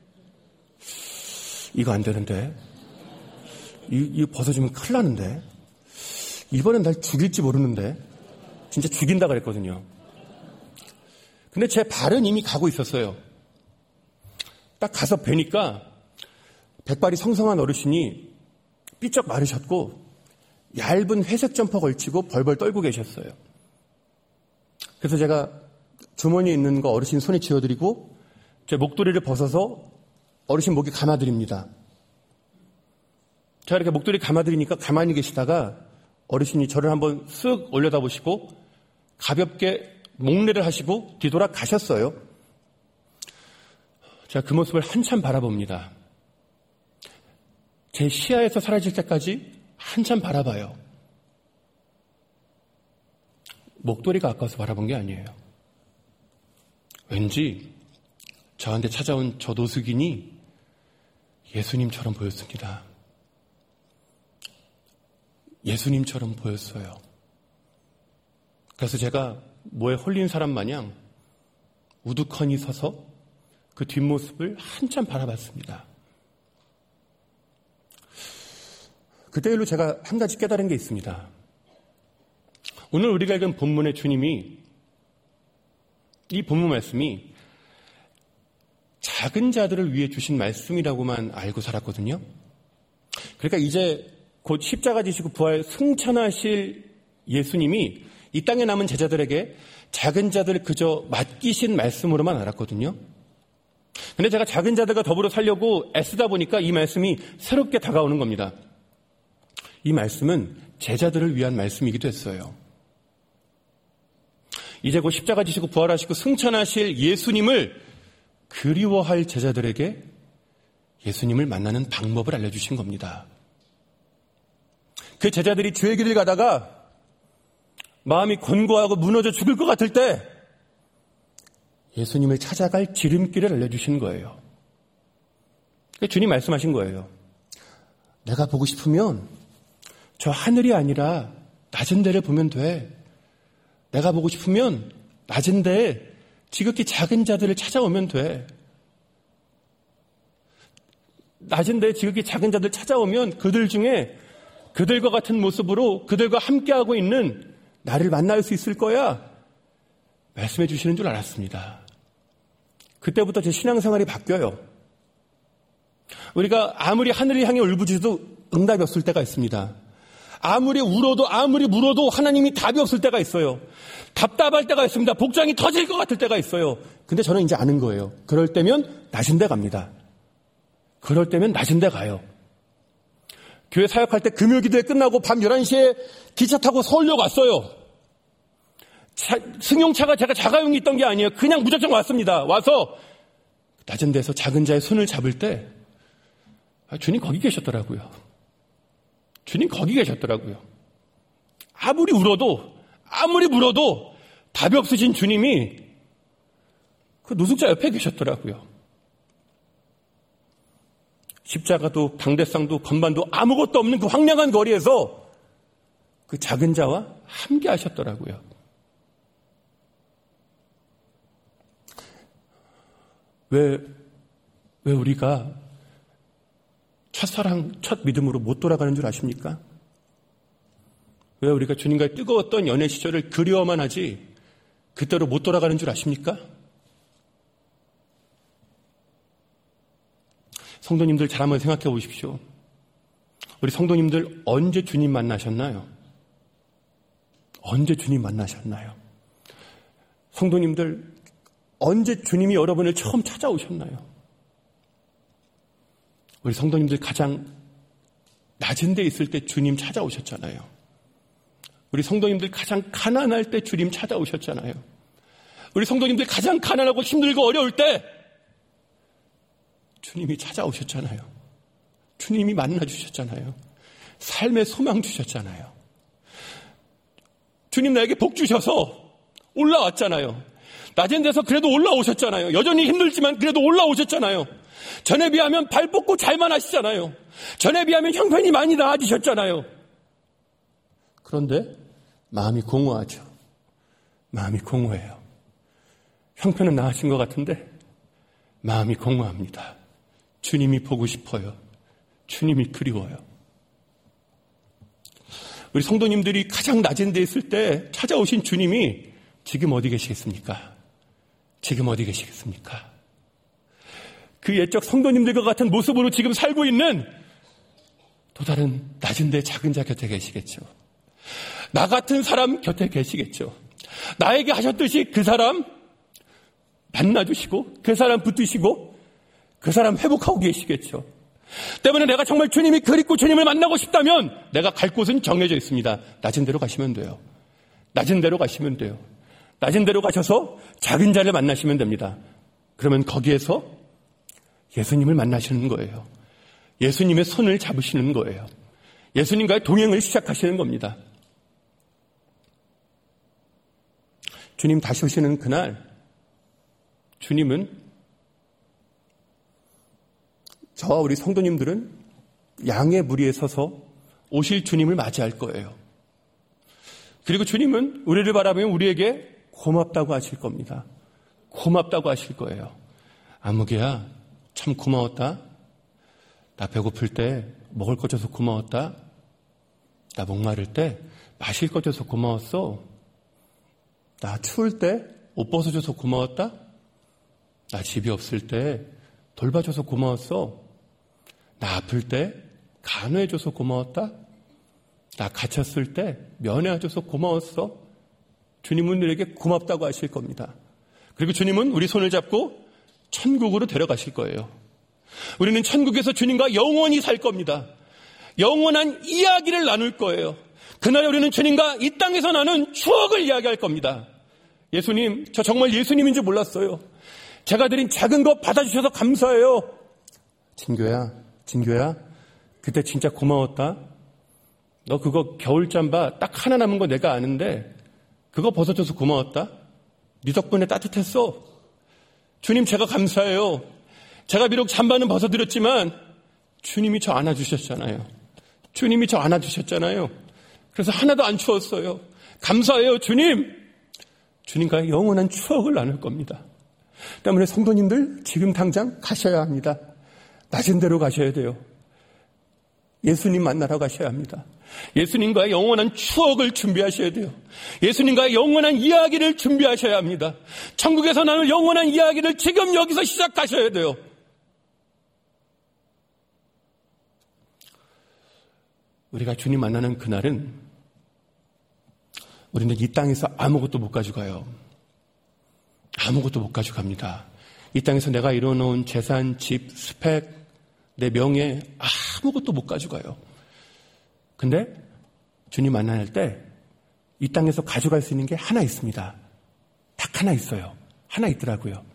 이거 안 되는데. 이거 벗어주면 큰일 나는데. 이번엔 날 죽일지 모르는데. 진짜 죽인다 그랬거든요. 근데 제 발은 이미 가고 있었어요. 딱 가서 뵈니까 백발이 성성한 어르신이 삐쩍 마르셨고 얇은 회색 점퍼 걸치고 벌벌 떨고 계셨어요. 그래서 제가 주머니에 있는 거 어르신 손에 쥐어드리고 제 목도리를 벗어서 어르신 목에 감아드립니다. 제가 이렇게 목도리 감아드리니까 가만히 계시다가 어르신이 저를 한번 쓱 올려다보시고 가볍게 목례를 하시고 뒤돌아 가셨어요. 제가 그 모습을 한참 바라봅니다. 제 시야에서 사라질 때까지 한참 바라봐요. 목도리가 아까워서 바라본 게 아니에요. 왠지 저한테 찾아온 저 노숙인이 예수님처럼 보였습니다. 예수님처럼 보였어요. 그래서 제가 뭐에 홀린 사람 마냥 우두커니 서서 그 뒷모습을 한참 바라봤습니다. 그때 일로 제가 한 가지 깨달은 게 있습니다. 오늘 우리가 읽은 본문의 주님이 이 본문 말씀이 작은 자들을 위해 주신 말씀이라고만 알고 살았거든요. 그러니까 이제 곧 십자가 지시고 부활 승천하실 예수님이 이 땅에 남은 제자들에게 작은 자들을 그저 맡기신 말씀으로만 알았거든요. 근데 제가 작은 자들과 더불어 살려고 애쓰다 보니까 이 말씀이 새롭게 다가오는 겁니다. 이 말씀은 제자들을 위한 말씀이기도 했어요. 이제 곧 십자가 지시고 부활하시고 승천하실 예수님을 그리워할 제자들에게 예수님을 만나는 방법을 알려주신 겁니다. 그 제자들이 주의 길을 가다가 마음이 곤고하고 무너져 죽을 것 같을 때 예수님을 찾아갈 지름길을 알려주신 거예요. 주님 말씀하신 거예요. 내가 보고 싶으면 저 하늘이 아니라 낮은 데를 보면 돼. 내가 보고 싶으면 낮은 데에 지극히 작은 자들을 찾아오면 돼. 낮은 데에 지극히 작은 자들 찾아오면 그들 중에 그들과 같은 모습으로 그들과 함께하고 있는 나를 만날 수 있을 거야. 말씀해 주시는 줄 알았습니다. 그때부터 제 신앙생활이 바뀌어요. 우리가 아무리 하늘을 향해 울부짖어도 응답이 없을 때가 있습니다. 아무리 울어도 아무리 물어도 하나님이 답이 없을 때가 있어요. 답답할 때가 있습니다. 복장이 터질 것 같을 때가 있어요. 근데 저는 이제 아는 거예요. 그럴 때면 낮은 데 갑니다. 그럴 때면 낮은 데 가요. 교회 사역할 때 금요기도회 끝나고 밤 11시에 기차 타고 서울역 왔어요. 승용차가 제가 자가용이 있던 게 아니에요. 그냥 무작정 왔습니다. 와서 낮은 데서 작은 자의 손을 잡을 때 주님 거기 계셨더라고요. 주님 거기 계셨더라고요. 아무리 울어도 아무리 물어도 답이 없으신 주님이 그 노숙자 옆에 계셨더라고요. 십자가도 당대상도 건반도 아무것도 없는 그 황량한 거리에서 그 작은 자와 함께 하셨더라고요. 왜 우리가 첫사랑, 첫 믿음으로 못 돌아가는 줄 아십니까? 왜 우리가 주님과의 뜨거웠던 연애 시절을 그리워만 하지 그때로 못 돌아가는 줄 아십니까? 성도님들 잘 한번 생각해 보십시오. 우리 성도님들 언제 주님 만나셨나요? 언제 주님 만나셨나요? 성도님들 언제 주님이 여러분을 처음 찾아오셨나요? 우리 성도님들 가장 낮은 데 있을 때 주님 찾아오셨잖아요. 우리 성도님들 가장 가난할 때 주님 찾아오셨잖아요. 우리 성도님들이 가장 가난하고 힘들고 어려울 때 주님이 찾아오셨잖아요. 주님이 만나주셨잖아요. 삶의 소망 주셨잖아요. 주님 나에게 복 주셔서 올라왔잖아요. 낮은 데서 그래도 올라오셨잖아요. 여전히 힘들지만 그래도 올라오셨잖아요. 전에 비하면 발 뻗고 잘만 하시잖아요. 전에 비하면 형편이 많이 나아지셨잖아요. 그런데 마음이 공허하죠. 마음이 공허해요. 형편은 나아진 것 같은데 마음이 공허합니다. 주님이 보고 싶어요. 주님이 그리워요. 우리 성도님들이 가장 낮은 데 있을 때 찾아오신 주님이 지금 어디 계시겠습니까? 지금 어디 계시겠습니까? 그 옛적 성도님들과 같은 모습으로 지금 살고 있는 또 다른 낮은 데 작은 자 곁에 계시겠죠. 나 같은 사람 곁에 계시겠죠. 나에게 하셨듯이 그 사람 만나주시고 그 사람 붙드시고 그 사람 회복하고 계시겠죠. 때문에 내가 정말 주님이 그립고 주님을 만나고 싶다면 내가 갈 곳은 정해져 있습니다. 낮은 데로 가시면 돼요. 낮은 데로 가시면 돼요. 낮은 데로 가셔서 작은 자를 만나시면 됩니다. 그러면 거기에서 예수님을 만나시는 거예요. 예수님의 손을 잡으시는 거예요. 예수님과의 동행을 시작하시는 겁니다. 주님 다시 오시는 그날 주님은 저와 우리 성도님들은 양의 무리에 서서 오실 주님을 맞이할 거예요. 그리고 주님은 우리를 바라보면 우리에게 고맙다고 하실 겁니다. 고맙다고 하실 거예요. 아무개야 참 고마웠다. 나 배고플 때 먹을 거 줘서 고마웠다. 나 목마를 때 마실 거 줘서 고마웠어. 나 추울 때 옷 벗어줘서 고마웠다. 나 집이 없을 때 돌봐줘서 고마웠어. 나 아플 때 간호해줘서 고마웠다. 나 갇혔을 때 면회해줘서 고마웠어. 주님은 우리에게 고맙다고 하실 겁니다. 그리고 주님은 우리 손을 잡고 천국으로 데려가실 거예요. 우리는 천국에서 주님과 영원히 살 겁니다. 영원한 이야기를 나눌 거예요. 그날 우리는 주님과 이 땅에서 나눈 추억을 이야기할 겁니다. 예수님, 저 정말 예수님인 줄 몰랐어요. 제가 드린 작은 거 받아주셔서 감사해요. 진교야, 그때 진짜 고마웠다. 너 그거 겨울잠바 딱 하나 남은 거 내가 아는데 그거 벗어줘서 고마웠다. 네 덕분에 따뜻했어. 주님, 제가 감사해요. 제가 비록 잠바는 벗어드렸지만 주님이 저 안아주셨잖아요. 주님이 저 안아주셨잖아요. 그래서 하나도 안 추웠어요. 감사해요, 주님. 주님과의 영원한 추억을 나눌 겁니다. 때문에 성도님들 지금 당장 가셔야 합니다. 낮은 데로 가셔야 돼요. 예수님 만나러 가셔야 합니다. 예수님과의 영원한 추억을 준비하셔야 돼요. 예수님과의 영원한 이야기를 준비하셔야 합니다. 천국에서 나눌 영원한 이야기를 지금 여기서 시작하셔야 돼요. 우리가 주님 만나는 그날은 우리는 이 땅에서 아무것도 못 가져가요. 아무것도 못 가져갑니다. 이 땅에서 내가 이뤄놓은 재산, 집, 스펙, 내 명예 아무것도 못 가져가요. 근데 주님 만날 때 이 땅에서 가져갈 수 있는 게 하나 있습니다. 딱 하나 있어요. 하나 있더라고요.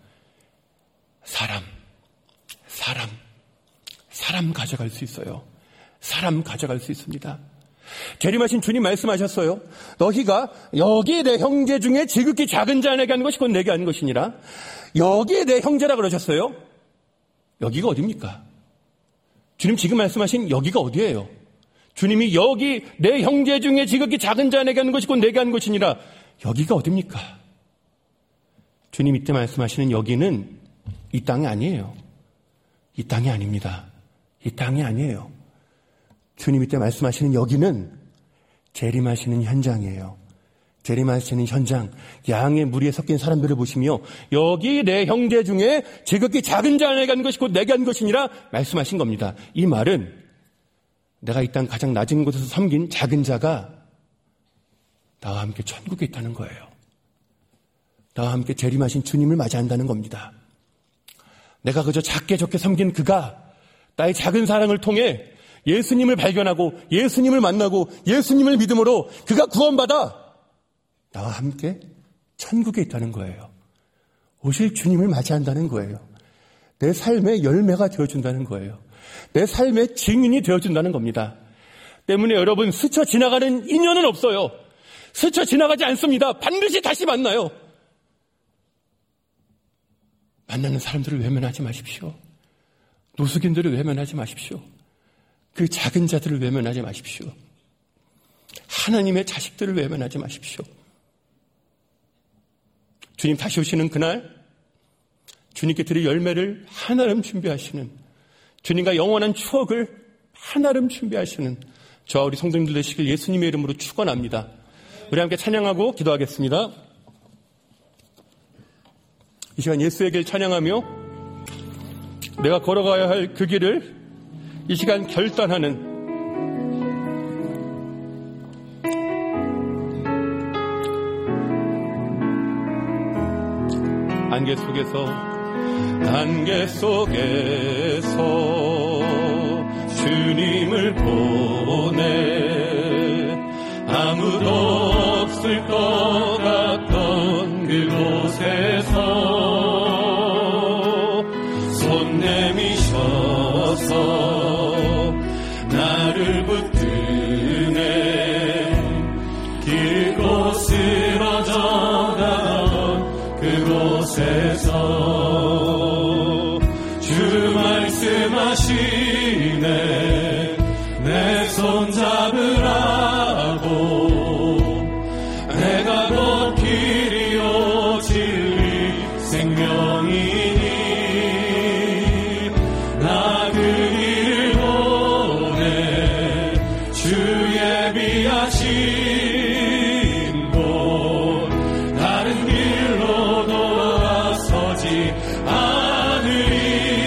사람 가져갈 수 있어요. 사람 가져갈 수 있습니다. 재림하신 주님 말씀하셨어요. 너희가 여기 내 형제 중에 지극히 작은 자에게 하는 것이 곧 내게 하는 것이니라. 여기에 내 형제라 그러셨어요. 여기가 어디입니까? 주님 지금 말씀하신 여기가 어디예요? 주님이 여기 내 형제 중에 지극히 작은 자에게 하는 것이 곧 내게 하는 것이니라. 여기가 어디입니까? 주님 이때 말씀하시는 여기는 이 땅이 아니에요. 이 땅이 아닙니다. 이 땅이 아니에요. 주님 이때 말씀하시는 여기는 재림하시는 현장이에요. 재림하시는 현장, 양의 무리에 섞인 사람들을 보시며 여기 내 형제 중에 지극히 작은 자에게 한 것이 곧 내게 한 것이니라 말씀하신 겁니다. 이 말은 내가 이 땅 가장 낮은 곳에서 섬긴 작은 자가 나와 함께 천국에 있다는 거예요. 나와 함께 재림하신 주님을 맞이한다는 겁니다. 내가 그저 작게 적게 섬긴 그가 나의 작은 사랑을 통해 예수님을 발견하고 예수님을 만나고 예수님을 믿음으로 그가 구원받아 나와 함께 천국에 있다는 거예요. 오실 주님을 맞이한다는 거예요. 내 삶의 열매가 되어준다는 거예요. 내 삶의 증인이 되어준다는 겁니다. 때문에 여러분, 스쳐 지나가는 인연은 없어요. 스쳐 지나가지 않습니다. 반드시 다시 만나요. 만나는 사람들을 외면하지 마십시오. 노숙인들을 외면하지 마십시오. 그 작은 자들을 외면하지 마십시오. 하나님의 자식들을 외면하지 마십시오. 주님 다시 오시는 그날 주님께 드릴 열매를 하나름 준비하시는, 주님과 영원한 추억을 하나름 준비하시는 저와 우리 성도님들 되시길 예수님의 이름으로 축원합니다. 우리 함께 찬양하고 기도하겠습니다. 이 시간 예수의 길 찬양하며 내가 걸어가야 할 그 길을 이 시간 결단하는 안개 속에서 주님을 보내 아무도 없을 것 같던 그곳에서 손 내미셔서 나를 붙드네 그곳으로 전하던 그곳에서 주 말씀하시네 내 손 잡으라고 내가 곧 길이요 진리 생명이니 나 그 길을 보내 주 예비하신 곳 다른 길로 돌아서지 않으리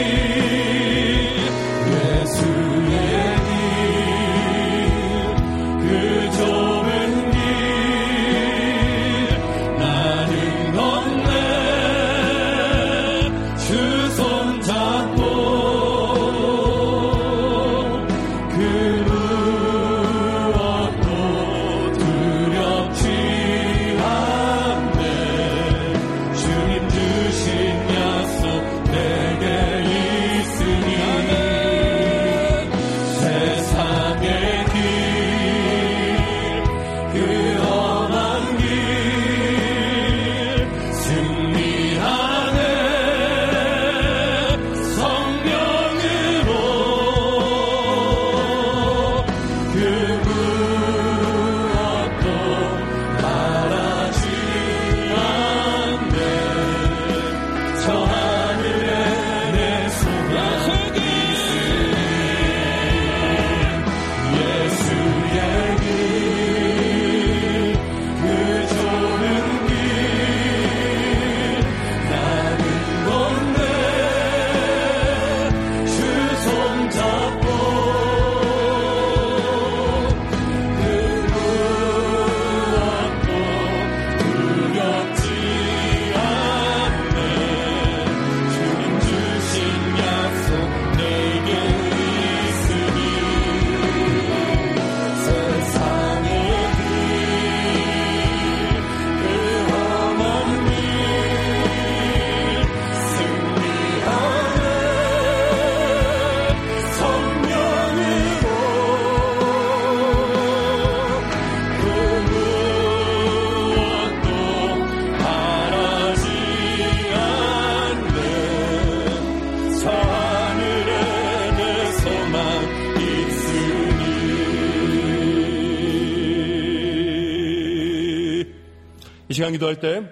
이 시간 기도할 때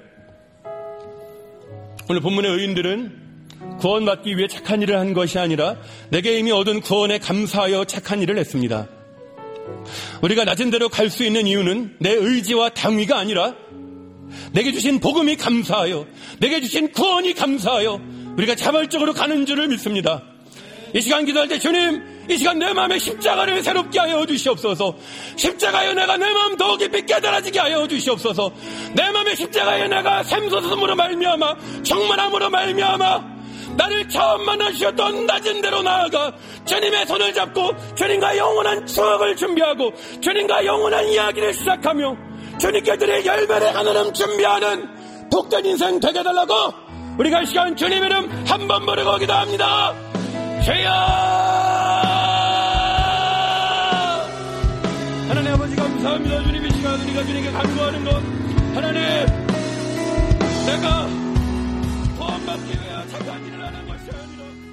오늘 본문의 의인들은 구원받기 위해 착한 일을 한 것이 아니라 내게 이미 얻은 구원에 감사하여 착한 일을 했습니다. 우리가 낮은 데로 갈 수 있는 이유는 내 의지와 당위가 아니라 내게 주신 복음이 감사하여, 내게 주신 구원이 감사하여 우리가 자발적으로 가는 줄을 믿습니다. 이 시간 기도할 때 주님, 이 시간 내 마음에 십자가를 새롭게 하여 주시옵소서. 십자가의 은혜가 내 마음 더 깊이 깨달아지게 하여 주시옵소서. 내 마음에 십자가의 은혜가 샘솟음으로 말미암아, 충만함으로 말미암아 나를 처음 만나주셨던 낮은 데로 나아가 주님의 손을 잡고 주님과 영원한 추억을 준비하고 주님과 영원한 이야기를 시작하며 주님께 드릴 열매를 하나님 준비하는 복된 인생 되게 해달라고 우리가 이 시간 주님 이름 한 번 부르고 기도합니다. 주여! 하나님 아버지 감사합니다. 주님 이 시간 우리가 주님께 간구하는 것, 하나님, 내가 구원받기 위해 착한 일을 하는 것이 아니라